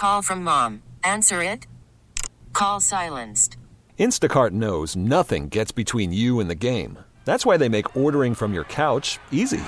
Call from mom. Answer it. Call silenced. Instacart knows nothing gets between you and the game. That's why they make ordering from your couch easy.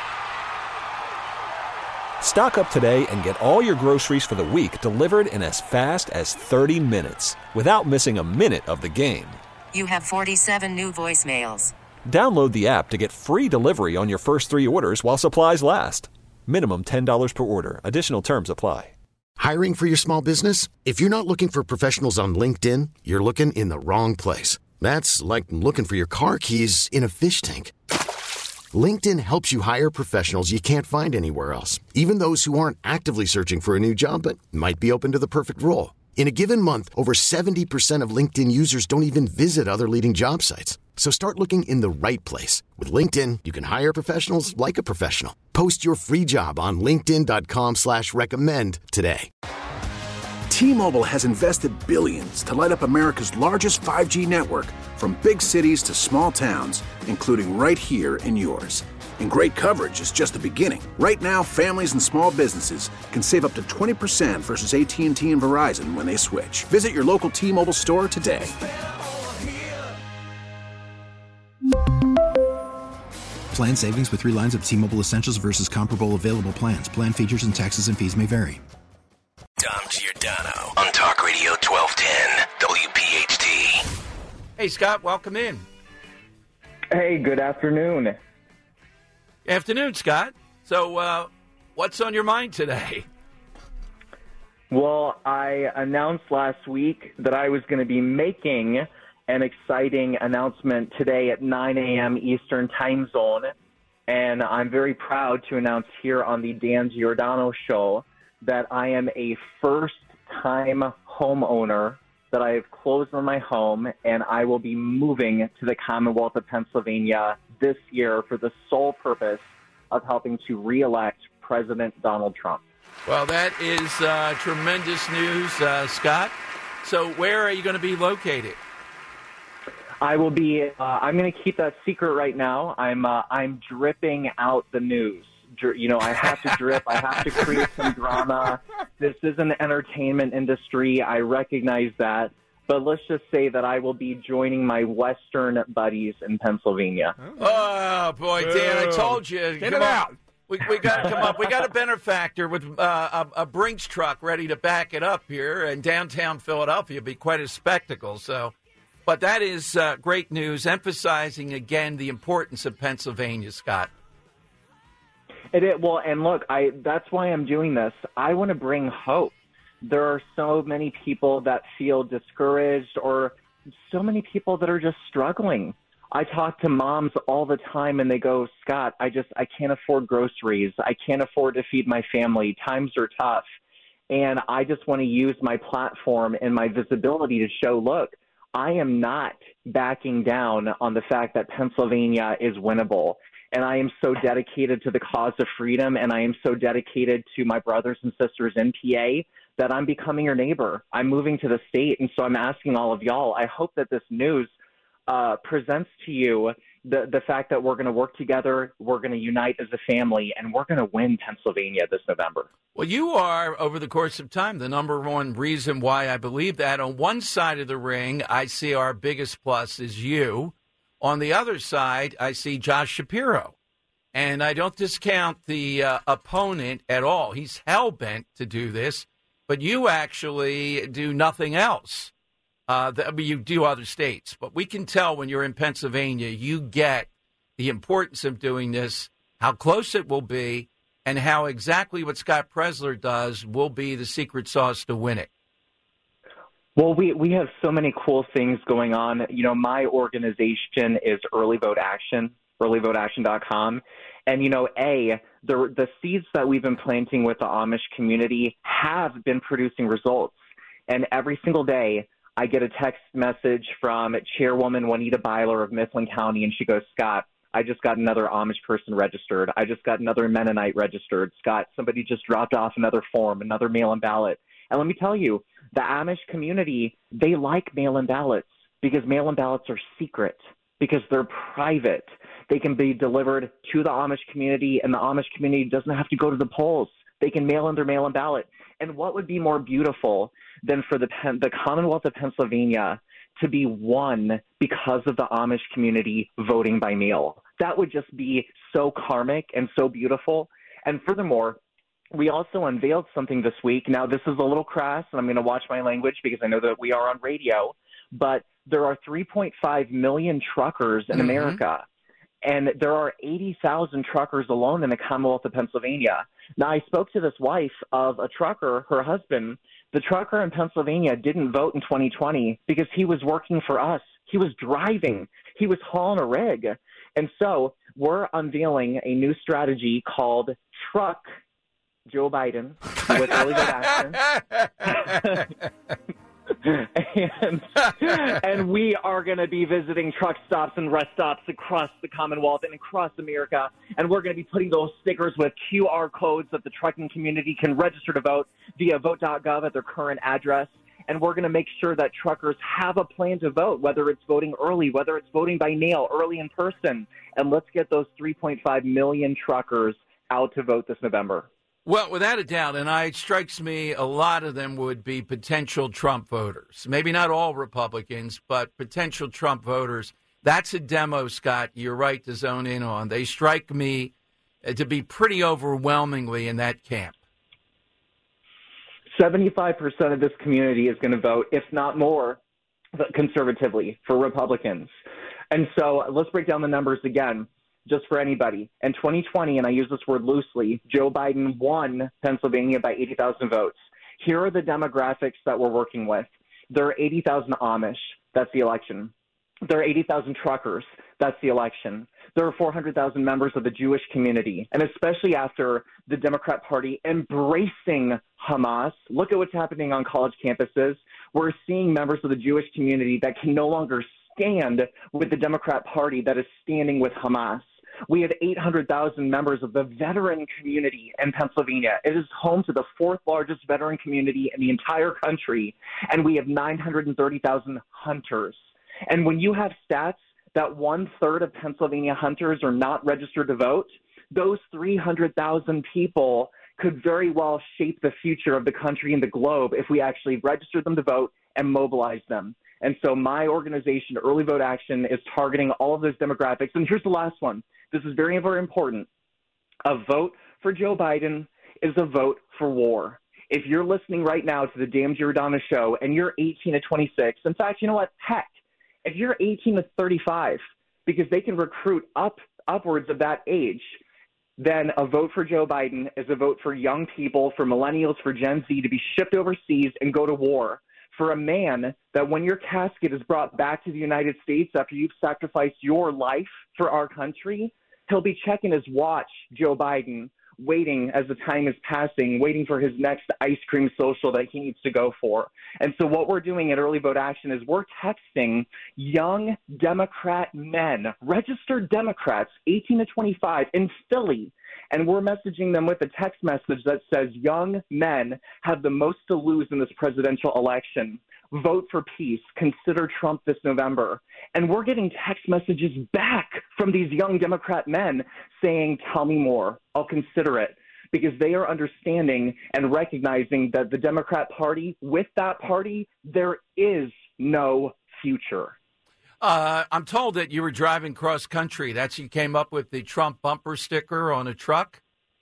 Stock up today and get all your groceries for the week delivered in as fast as 30 minutes without missing a minute of the game. You have 47 new voicemails. Download the app to get free delivery on your first 3 orders while supplies last. Minimum $10 per order. Additional terms apply. Hiring for your small business? If you're not looking for professionals on LinkedIn, you're looking in the wrong place. That's like looking for your car keys in a fish tank. LinkedIn helps you hire professionals you can't find anywhere else, even those who aren't actively searching for a new job but might be open to the perfect role. In a given month, over 70% of LinkedIn users don't even visit other leading job sites. So start looking in the right place. With LinkedIn, you can hire professionals like a professional. Post your free job on linkedin.com/recommend today. T-Mobile has invested billions to light up America's largest 5G network, from big cities to small towns, including right here in yours. And great coverage is just the beginning. Right now, families and small businesses can save up to 20% versus AT&T and Verizon when they switch. Visit your local T-Mobile store today. Plan savings with 3 lines of T-Mobile Essentials versus comparable available plans. Plan features and taxes and fees may vary. Dom Giordano on Talk Radio 1210 WPHT. Hey, Scott, welcome in. Hey, good afternoon. Afternoon, Scott. So, what's on your mind today? Well, I announced last week that I was going to be making an exciting announcement today at 9 a.m. Eastern Time Zone, and I'm very proud to announce here on the Dan Giordano Show that I am a first-time homeowner, that I have closed on my home, and I will be moving to the Commonwealth of Pennsylvania this year for the sole purpose of helping to reelect President Donald Trump. Well, that is tremendous news, Scott. So where are you going to be located? I will be. I'm going to keep that secret right now. I'm dripping out the news. You know, I have to drip. I have to create some drama. This is an entertainment industry. I recognize that. But let's just say that I will be joining my Western buddies in Pennsylvania. Oh, boy, Dan, I told you. Get him out. We got to come up. We got a benefactor with a Brinks truck ready to back it up here, and downtown Philadelphia will be quite a spectacle. So, but that is great news, emphasizing again the importance of Pennsylvania, Scott. Well, and look, that's why I'm doing this. I want to bring hope. There are so many people that feel discouraged, or so many people that are just struggling. I talk to moms all the time, and they go, Scott, I can't afford groceries. I can't afford to feed my family. Times are tough. And I just want to use my platform and my visibility to show, look, I am not backing down on the fact that Pennsylvania is winnable. And I am so dedicated to the cause of freedom, and I am so dedicated to my brothers and sisters in PA that I'm becoming your neighbor. I'm moving to the state, and so I'm asking all of y'all, I hope that this news presents to you the fact that we're going to work together, we're going to unite as a family, and we're going to win Pennsylvania this November. Well, you are, over the course of time, the number one reason why I believe that. On one side of the ring, I see our biggest plus is you. On the other side, I see Josh Shapiro. And I don't discount the opponent at all. He's hell-bent to do this, but you actually do nothing else. You do other states. But we can tell when you're in Pennsylvania, you get the importance of doing this, how close it will be, and how exactly what Scott Presler does will be the secret sauce to win it. Well, we have so many cool things going on. You know, my organization is Early Vote Action, earlyvoteaction.com. And, you know, the seeds that we've been planting with the Amish community have been producing results. And every single day I get a text message from Chairwoman Juanita Byler of Mifflin County, and she goes, Scott, I just got another Amish person registered. I just got another Mennonite registered. Scott, somebody just dropped off another form, another mail-in ballot. And let me tell you, the Amish community, they like mail-in ballots because mail-in ballots are secret, because they're private. They can be delivered to the Amish community, and the Amish community doesn't have to go to the polls. They can mail in their mail-in ballot. And what would be more beautiful than for the Commonwealth of Pennsylvania to be won because of the Amish community voting by mail? That would just be so karmic and so beautiful. And furthermore, we also unveiled something this week. Now, this is a little crass, and I'm going to watch my language because I know that we are on radio, but there are 3.5 million truckers in America, and there are 80,000 truckers alone in the Commonwealth of Pennsylvania. Now, I spoke to this wife of a trucker, her husband. The trucker in Pennsylvania didn't vote in 2020 because he was working for us. He was driving. He was hauling a rig. And so we're unveiling a new strategy called Truck Joe Biden with early vote action. and we are going to be visiting truck stops and rest stops across the Commonwealth and across America. And we're going to be putting those stickers with QR codes that the trucking community can register to vote via vote.gov at their current address. And we're going to make sure that truckers have a plan to vote, whether it's voting early, whether it's voting by mail, early in person. And let's get those 3.5 million truckers out to vote this November. Well, without a doubt, and it strikes me a lot of them would be potential Trump voters. Maybe not all Republicans, but potential Trump voters. That's a demo, Scott, you're right to zone in on. They strike me to be pretty overwhelmingly in that camp. 75% of this community is going to vote, if not more, conservatively for Republicans. And so let's break down the numbers again, just for anybody. In 2020, and I use this word loosely, Joe Biden won Pennsylvania by 80,000 votes. Here are the demographics that we're working with. There are 80,000 Amish. That's the election. There are 80,000 truckers. That's the election. There are 400,000 members of the Jewish community. And especially after the Democrat Party embracing Hamas, look at what's happening on college campuses. We're seeing members of the Jewish community that can no longer stand with the Democrat Party that is standing with Hamas. We have 800,000 members of the veteran community in Pennsylvania. It is home to the fourth largest veteran community in the entire country, and we have 930,000 hunters. And when you have stats that 1/3 of Pennsylvania hunters are not registered to vote, those 300,000 people could very well shape the future of the country and the globe if we actually registered them to vote and mobilized them. And so my organization, Early Vote Action, is targeting all of those demographics. And here's the last one. This is very, very important. A vote for Joe Biden is a vote for war. If you're listening right now to the Dan Giordano Show and you're 18 to 26, in fact, you know what? Heck, if you're 18 to 35, because they can recruit upwards of that age, then a vote for Joe Biden is a vote for young people, for millennials, for Gen Z to be shipped overseas and go to war. For a man that when your casket is brought back to the United States after you've sacrificed your life for our country, he'll be checking his watch, Joe Biden, waiting as the time is passing, waiting for his next ice cream social that he needs to go for. And so what we're doing at Early Vote Action is we're texting young Democrat men, registered Democrats, 18 to 25 in Philly, and we're messaging them with a text message that says young men have the most to lose in this presidential election. Vote for peace. Consider Trump this November. And we're getting text messages back from these young Democrat men saying, tell me more. I'll consider it. Because they are understanding and recognizing that the Democrat Party, with that party, there is no future. I'm told that you were driving cross country. That's you came up with the Trump bumper sticker on a truck?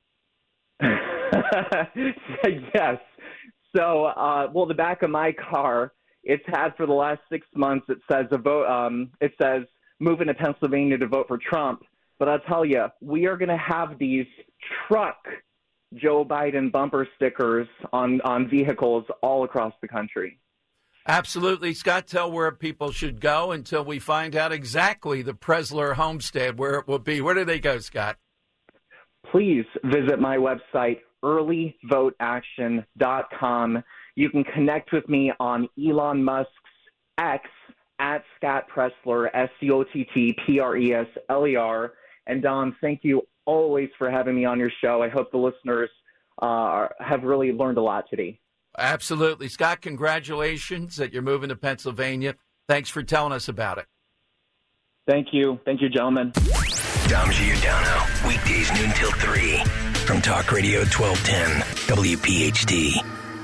Yes. So, well, the back of my car, it's had for the last 6 months, it says it says moving to Pennsylvania to vote for Trump. But I'll tell you, we are going to have these truck Joe Biden bumper stickers on vehicles all across the country. Absolutely. Scott, tell where people should go until we find out exactly the Presler homestead, where it will be. Where do they go, Scott? Please visit my website, earlyvoteaction.com. You can connect with me on Elon Musk's X at Scott Presler, SCOTTPRESLER. And Dom, thank you always for having me on your show. I hope the listeners have really learned a lot today. Absolutely. Scott, congratulations that you're moving to Pennsylvania. Thanks for telling us about it. Thank you. Thank you, gentlemen. Dom Giordano, weekdays noon till 3 from Talk Radio 1210, WPHT.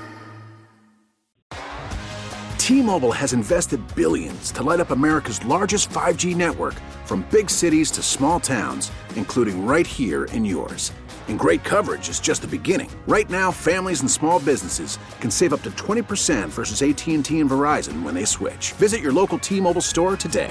T-Mobile has invested billions to light up America's largest 5G network, from big cities to small towns, including right here in yours. And great coverage is just the beginning. Right now, families and small businesses can save up to 20% versus AT&T and Verizon when they switch. Visit your local T-Mobile store today.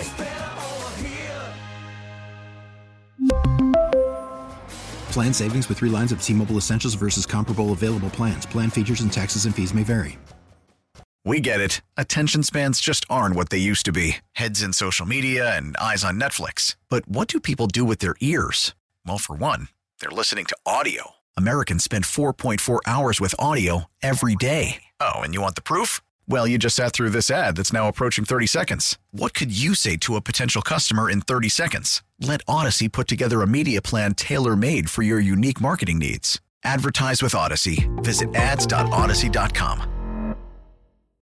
Plan savings with 3 lines of T-Mobile Essentials versus comparable available plans. Plan features and taxes and fees may vary. We get it. Attention spans just aren't what they used to be. Heads in social media and eyes on Netflix. But what do people do with their ears? Well, for one, they're listening to audio. Americans spend 4.4 hours with audio every day. Oh, and you want the proof? Well, you just sat through this ad that's now approaching 30 seconds. What could you say to a potential customer in 30 seconds? Let Odyssey put together a media plan tailor-made for your unique marketing needs. Advertise with Odyssey. Visit ads.odyssey.com.